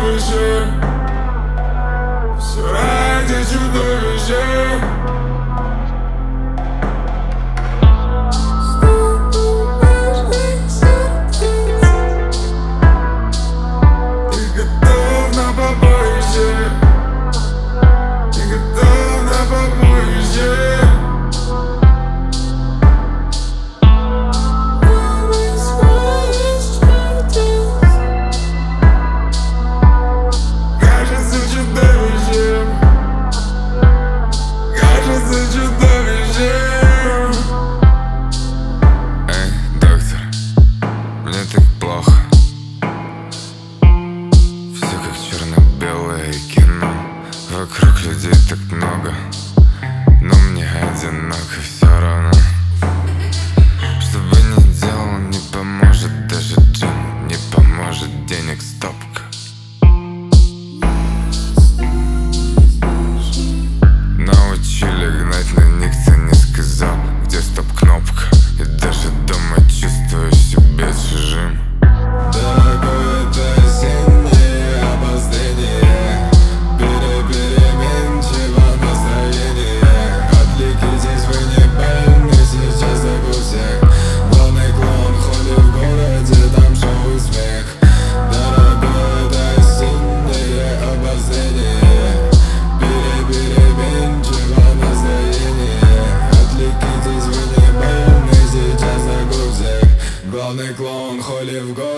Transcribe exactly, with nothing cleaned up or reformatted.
чудовище, все ради чудовища. Вокруг людей так много, но мне одиноко все равно. Что бы ни делал, не поможет даже джем, не поможет денег стопка. Научили гнать, но никто не сказал, где стоп-кнопка. И даже дома чувствую себя чужим. Дорогой, это осеннее обозрение, перепеременчиво настроение. Отвлекитесь, вы не больны, сейчас забыл всех. Главный клоун холи в городе, там шоу и смех. Дорогой, это осеннее обозрение, перепеременчиво настроение. Отвлекитесь, вы не больны, сейчас забыл всех. Главный клоун холи в городе.